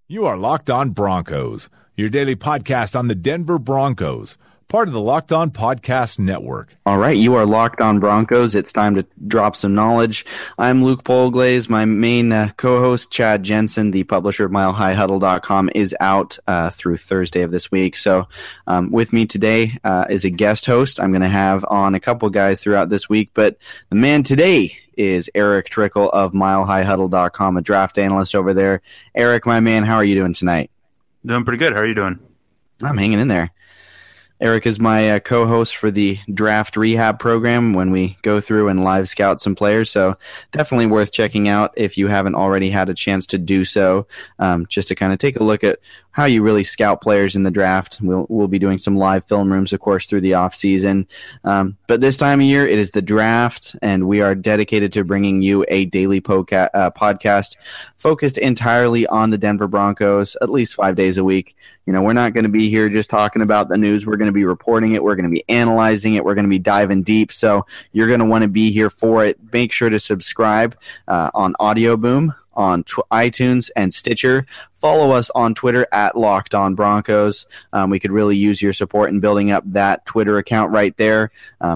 You are Locked On Broncos, your daily podcast on the Denver Broncos, part of the Locked On Podcast Network. All right, you are Locked On Broncos. It's time to drop some knowledge. I'm Luke Polglaze. My main co-host, Chad Jensen, the publisher of MileHighHuddle.com, is out through Thursday of this week. So with me today is a guest host. I'm going to have on a couple guys throughout this week, but the man today is Eric Trickle of MileHighHuddle.com, a draft analyst over there. Eric, my man, how are you doing tonight? Doing pretty good. How are you doing? I'm hanging in there. Eric is my co-host for the draft rehab program when we go through and live scout some players. So definitely worth checking out if you haven't already had a chance to do so, just to kind of take a look at how you really scout players in the draft. We'll be doing some live film rooms, of course, through the off season. But this time of year, it is the draft, and we are dedicated to bringing you a daily podcast focused entirely on the Denver Broncos, at least 5 days a week. You know, we're not going to be here just talking about the news. We're going to be reporting it. We're going to be analyzing it. We're going to be diving deep. So you're going to want to be here for it. Make sure to subscribe on Audio Boom, on iTunes and Stitcher. Follow us on Twitter at Locked On Broncos. We could really use your support in building up that Twitter account right there.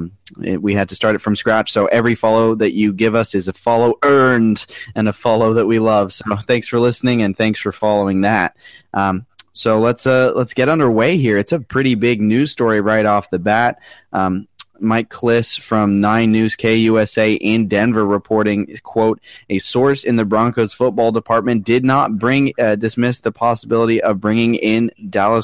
We had to start it from scratch, so every follow that you give us is a follow earned and a follow that we love. So thanks for listening and thanks for following that. So let's get underway here. It's a pretty big news story right off the bat. Mike Klis from 9 News KUSA in Denver reporting, quote, a source in the Broncos football department did not dismiss the possibility of bringing in Dallas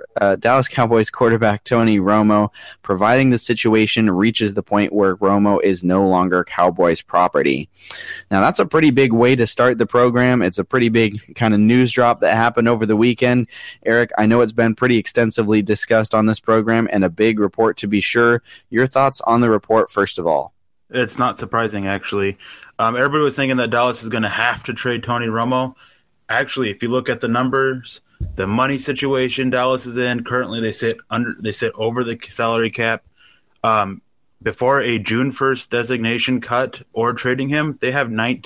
Cowboys quarterback Tony Romo, providing the situation reaches the point where Romo is no longer Cowboys property. Now, that's a pretty big way to start the program. It's a pretty big kind of news drop that happened over the weekend. Eric, I know it's been pretty extensively discussed on this program and a big report to be sure. Your thoughts on the report, first of all? It's not surprising, actually. Everybody was thinking that Dallas is going to have to trade Tony Romo. Actually, if you look at the numbers, the money situation Dallas is in currently, they sit over the salary cap. Before a June 1st designation cut or trading him, they have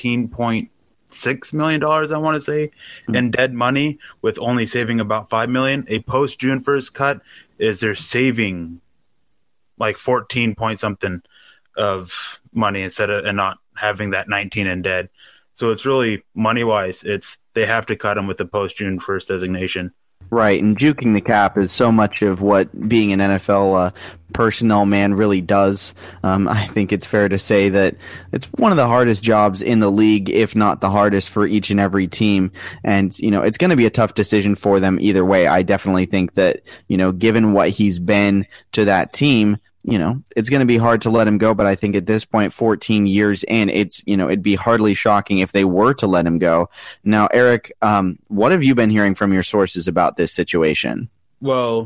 $19.6 million, I want to say, in dead money, with only saving about $5 million. A post June 1st cut is they're saving like 14 point something of money and not having that 19 in dead. So it's really money wise, they have to cut him with the post June 1st designation. Right, and juking the cap is so much of what being an NFL personnel man really does. I think it's fair to say that it's one of the hardest jobs in the league, if not the hardest for each and every team. And, you know, it's going to be a tough decision for them either way. I definitely think that, you know, given what he's been to that team, you know, it's going to be hard to let him go, but I think at this point, 14 years in, it'd be hardly shocking if they were to let him go. Now, Eric, what have you been hearing from your sources about this situation? Well,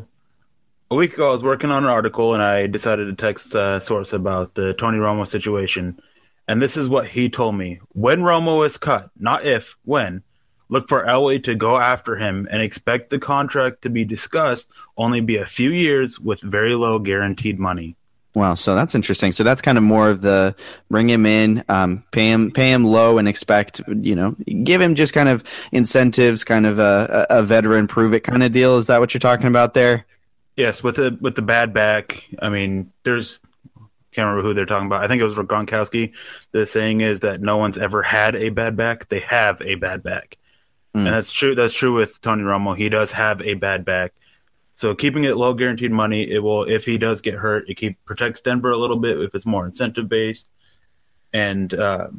a week ago, I was working on an article, and I decided to text a source about the Tony Romo situation. And this is what he told me. When Romo is cut, not if, when, look for Elway to go after him and expect the contract to be discussed only be a few years with very low guaranteed money. Wow, so that's interesting. So that's kind of more of the bring him in, pay him low and expect, you know, give him just kind of incentives, kind of a veteran prove it kind of deal. Is that what you're talking about there? Yes, with the bad back. I mean, can't remember who they're talking about. I think it was Gronkowski. The saying is that no one's ever had a bad back. They have a bad back. And that's true. That's true with Tony Romo. He does have a bad back. So keeping it low guaranteed money, it will, if he does get hurt, it protects Denver a little bit if it's more incentive based. And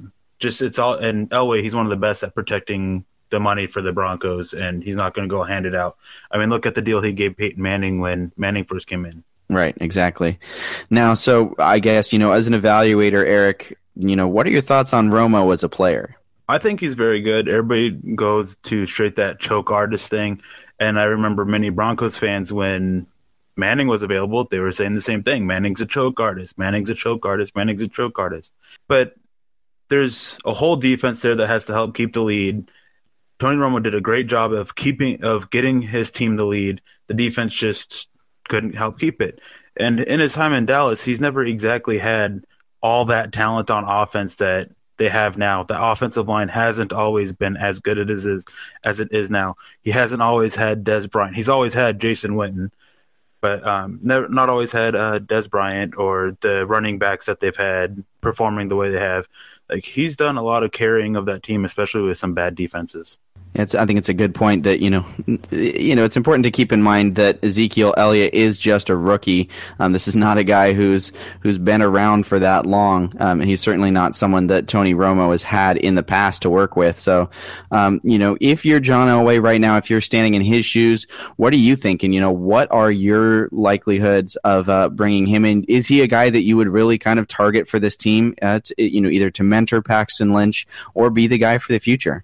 it's all, and Elway, he's one of the best at protecting the money for the Broncos, and he's not going to go hand it out. I mean, look at the deal he gave Peyton Manning when Manning first came in. Right, exactly. Now, so I guess, you know, as an evaluator, Eric, you know, what are your thoughts on Romo as a player? I think he's very good. Everybody goes to straight that choke artist thing. And I remember many Broncos fans, when Manning was available, they were saying the same thing. Manning's a choke artist. Manning's a choke artist. Manning's a choke artist. But there's a whole defense there that has to help keep the lead. Tony Romo did a great job of getting his team the lead. The defense just couldn't help keep it. And in his time in Dallas, he's never exactly had all that talent on offense that they have now. The offensive line hasn't always been as good as it is now. He hasn't always had Dez Bryant. He's always had Jason Witten, but not always had Dez Bryant or the running backs that they've had performing the way they have. Like, he's done a lot of carrying of that team, especially with some bad defenses. I think it's a good point that, it's important to keep in mind that Ezekiel Elliott is just a rookie. This is not a guy who's been around for that long. He's certainly not someone that Tony Romo has had in the past to work with. So, if you're John Elway right now, if you're standing in his shoes, what are you thinking? What are your likelihoods of bringing him in? Is he a guy that you would really kind of target for this team, either to mentor Paxton Lynch or be the guy for the future?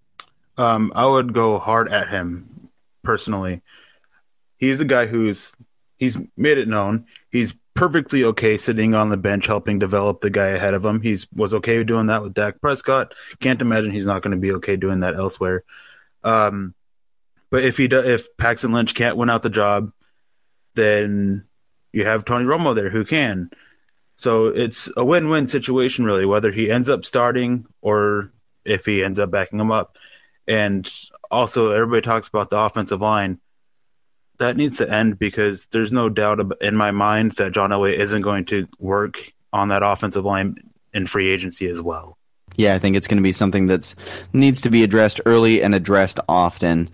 I would go hard at him personally. He's a guy he's made it known. He's perfectly okay sitting on the bench helping develop the guy ahead of him. He was okay doing that with Dak Prescott. Can't imagine he's not going to be okay doing that elsewhere. But if Paxton Lynch can't win out the job, then you have Tony Romo there who can. So it's a win-win situation, really, whether he ends up starting or if he ends up backing him up. And also, everybody talks about the offensive line. That needs to end because there's no doubt in my mind that John Elway isn't going to work on that offensive line in free agency as well. Yeah, I think it's going to be something that needs to be addressed early and addressed often.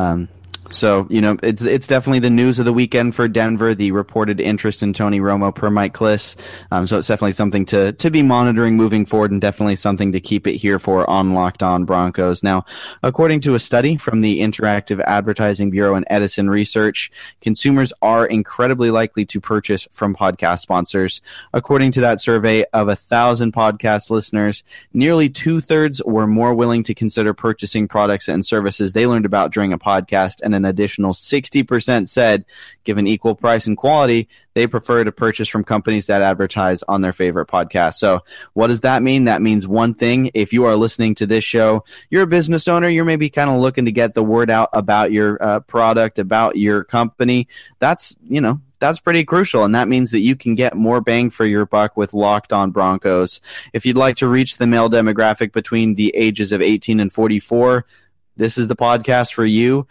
So, it's definitely the news of the weekend for Denver, the reported interest in Tony Romo per Mike Kliss. So it's definitely something to be monitoring moving forward and definitely something to keep it here for on Locked On Broncos. Now, according to a study from the Interactive Advertising Bureau and Edison Research, consumers are incredibly likely to purchase from podcast sponsors. According to that survey of 1,000 podcast listeners, nearly 2/3 were more willing to consider purchasing products and services they learned about during a podcast, and an additional 60% said, given equal price and quality, they prefer to purchase from companies that advertise on their favorite podcast. So what does that mean? That means one thing. If you are listening to this show, you're a business owner, you're maybe kind of looking to get the word out about your product, about your company. That's pretty crucial, and that means that you can get more bang for your buck with Locked On Broncos. If you'd like to reach the male demographic between the ages of 18 and 44, this is the podcast for you.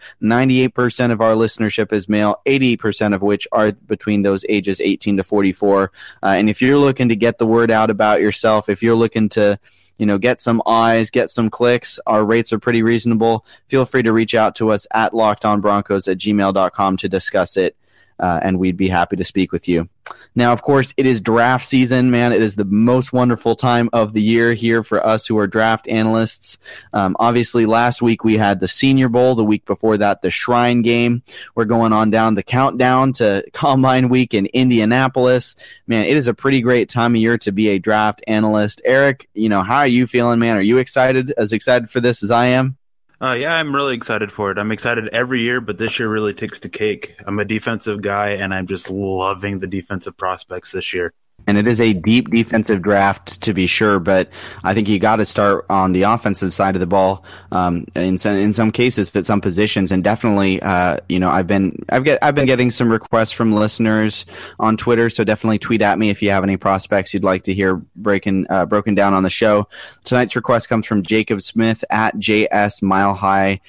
98% of our listenership is male, 80% of which are between those ages 18 to 44. And if you're looking to get the word out about yourself, if you're looking to get some eyes, get some clicks, our rates are pretty reasonable. Feel free to reach out to us at lockedonbroncos@gmail.com to discuss it. And we'd be happy to speak with you. Now, of course, it is draft season, man. It is the most wonderful time of the year here for us who are draft analysts. Obviously, last week we had the Senior Bowl. The week before that, the Shrine Game. We're going on down the countdown to Combine Week in Indianapolis. Man, it is a pretty great time of year to be a draft analyst. Eric, how are you feeling, man? Are you excited for this as I am? Yeah, I'm really excited for it. I'm excited every year, but this year really takes the cake. I'm a defensive guy, and I'm just loving the defensive prospects this year. And it is a deep defensive draft, to be sure, but I think you got to start on the offensive side of the ball. In some cases, at some positions, and definitely, I've been getting some requests from listeners on Twitter. So definitely tweet at me if you have any prospects you'd like to hear broken down on the show. Tonight's request comes from Jacob Smith at JS Mile High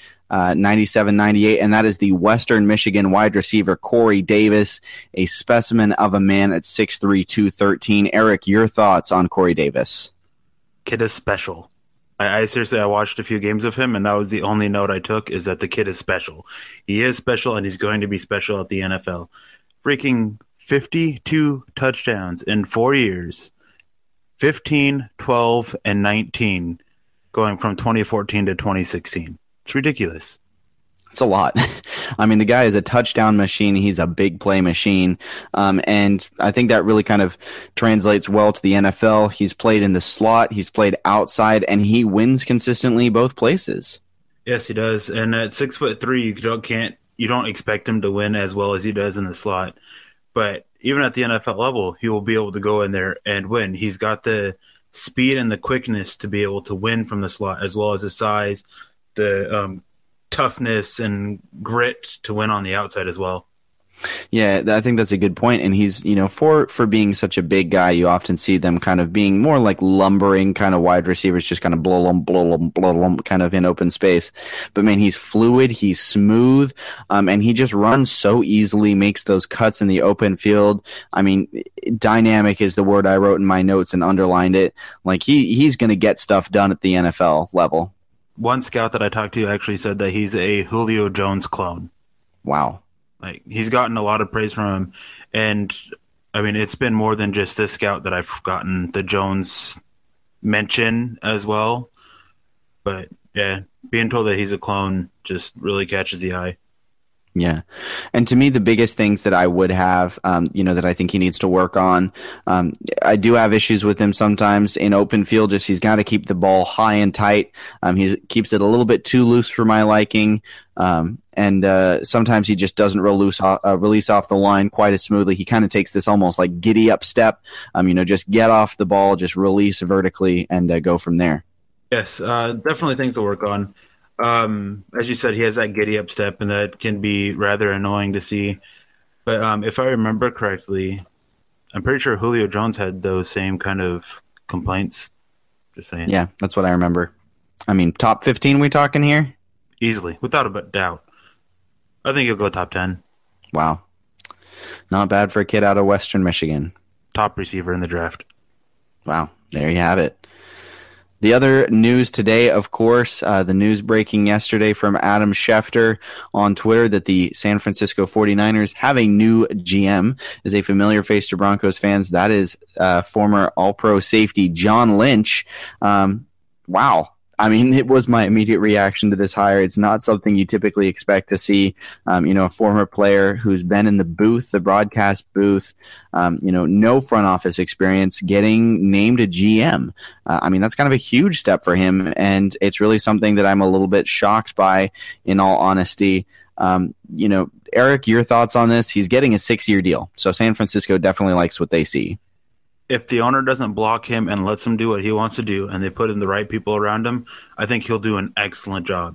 9798, and that is the Western Michigan wide receiver Corey Davis, a specimen of a man at 6'3", 213. Eric, your thoughts on Corey Davis? Kid is special. I seriously, I watched a few games of him, and that was the only note I took, is that the kid is special. He is special, and he's going to be special at the NFL. Freaking 52 touchdowns in 4 years. 15, 12, and 19 going from 2014 to 2016. It's ridiculous. It's a lot. I mean, the guy is a touchdown machine. He's a big play machine. And I think that really kind of translates well to the NFL. He's played in the slot, he's played outside, and he wins consistently both places. Yes, he does. And at 6'3", you don't expect him to win as well as he does in the slot. But even at the NFL level, he will be able to go in there and win. He's got the speed and the quickness to be able to win from the slot, as well as the size, the toughness and grit to win on the outside as well. Yeah, I think that's a good point. And he's, for being such a big guy, you often see them kind of being more like lumbering kind of wide receivers, just kind of blow them kind of in open space. But man, he's fluid, he's smooth, and he just runs so easily, makes those cuts in the open field. I mean, dynamic is the word I wrote in my notes and underlined it. Like he's going to get stuff done at the NFL level. One scout that I talked to actually said that he's a Julio Jones clone. Wow. Like, he's gotten a lot of praise from him, and I mean, it's been more than just this scout that I've gotten the Jones mention as well. But yeah, being told that he's a clone just really catches the eye. Yeah. And to me, the biggest things that I would have, that I think he needs to work on, I do have issues with him sometimes in open field. Just he's got to keep the ball high and tight. He keeps it a little bit too loose for my liking. And sometimes he just doesn't release off the line quite as smoothly. He kind of takes this almost like giddy up step, just get off the ball, just release vertically and go from there. Yes, definitely things to work on. As you said, he has that giddy up step, and that can be rather annoying to see. But if I remember correctly, I'm pretty sure Julio Jones had those same kind of complaints. Just saying. Yeah, that's what I remember. I mean, top 15 we talking here? Easily, without a doubt. I think he'll go top 10. Wow. Not bad for a kid out of Western Michigan. Top receiver in the draft. Wow, there you have it. The other news today, of course, the news breaking yesterday from Adam Schefter on Twitter that the San Francisco 49ers have a new GM. Is a familiar face to Broncos fans. That is former All-Pro safety John Lynch. Wow. I mean, it was my immediate reaction to this hire. It's not something you typically expect to see, a former player who's been in the booth, the broadcast booth, no front office experience getting named a GM. I mean, that's kind of a huge step for him, and it's really something that I'm a little bit shocked by, in all honesty. Eric, your thoughts on this? He's getting a 6-year deal, so San Francisco definitely likes what they see. If the owner doesn't block him and lets him do what he wants to do, and they put in the right people around him, I think he'll do an excellent job.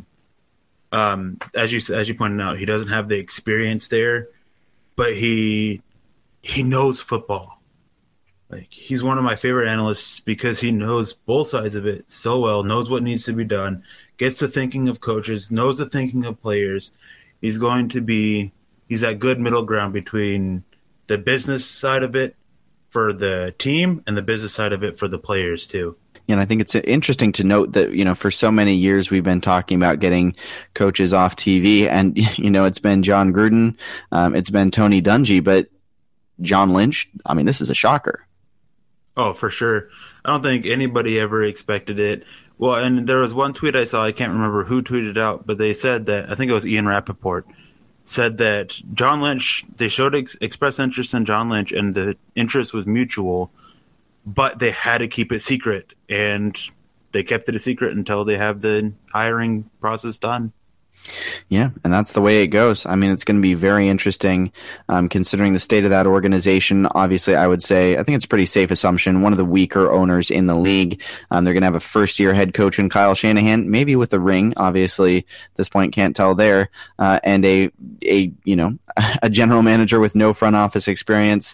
As you pointed out, he doesn't have the experience there, but he knows football. Like, he's one of my favorite analysts because he knows both sides of it so well, knows what needs to be done, gets the thinking of coaches, knows the thinking of players. He's that good middle ground between the business side of it for the team and the business side of it for the players too. And I think it's interesting to note that, for so many years we've been talking about getting coaches off TV, and, it's been John Gruden, it's been Tony Dungy, but John Lynch, I mean, this is a shocker. Oh, for sure. I don't think anybody ever expected it. Well, and there was one tweet I saw, I can't remember who tweeted out, but they said that, I think it was Ian Rappaport, said that John Lynch, they showed expressed interest in John Lynch, and the interest was mutual, but they had to keep it secret, and they kept it a secret until they have the hiring process done. Yeah, and that's the way it goes. I mean, it's going to be very interesting considering the state of that organization. Obviously, I would say, I think it's a pretty safe assumption, one of the weaker owners in the league. They're going to have a first-year head coach in Kyle Shanahan, maybe with a ring. Obviously, at this point, can't tell there. And a general manager with no front office experience.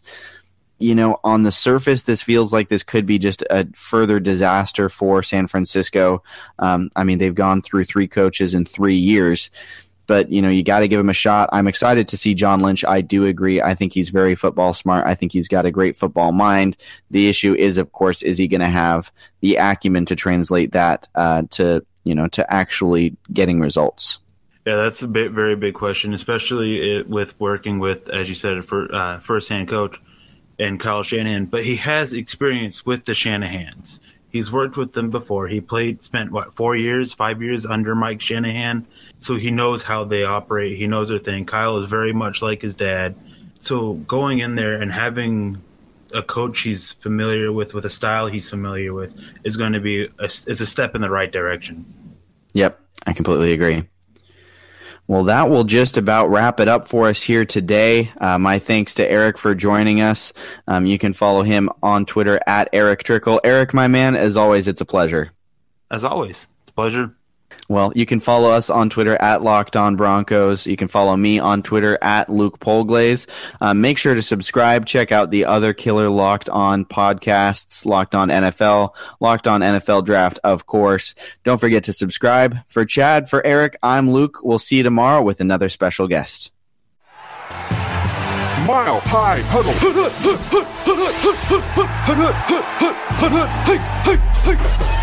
On the surface, this feels like this could be just a further disaster for San Francisco. I mean, they've gone through 3 coaches in 3 years, but, you got to give him a shot. I'm excited to see John Lynch. I do agree. I think he's very football smart. I think he's got a great football mind. The issue is, of course, is he going to have the acumen to translate that to actually getting results? Yeah, that's a very big question, especially with working with, as you said, a first-hand coach and Kyle Shanahan, but he has experience with the Shanahans. He's worked with them before. He spent 5 years under Mike Shanahan, so he knows how they operate. He knows their thing. Kyle is very much like his dad. So going in there and having a coach he's familiar with a style he's familiar with, is going to be it's a step in the right direction. Yep, I completely agree. Well, that will just about wrap it up for us here today. My thanks to Eric for joining us. You can follow him on Twitter at Eric Trickle. Eric, my man, as always, it's a pleasure. As always, it's a pleasure. Well, you can follow us on Twitter at Locked On Broncos. You can follow me on Twitter at Luke Polglaze. Make sure to subscribe. Check out the other killer Locked On podcasts, Locked On NFL, Locked On NFL Draft, of course. Don't forget to subscribe. For Chad, for Eric, I'm Luke. We'll see you tomorrow with another special guest. Mile High Huddle.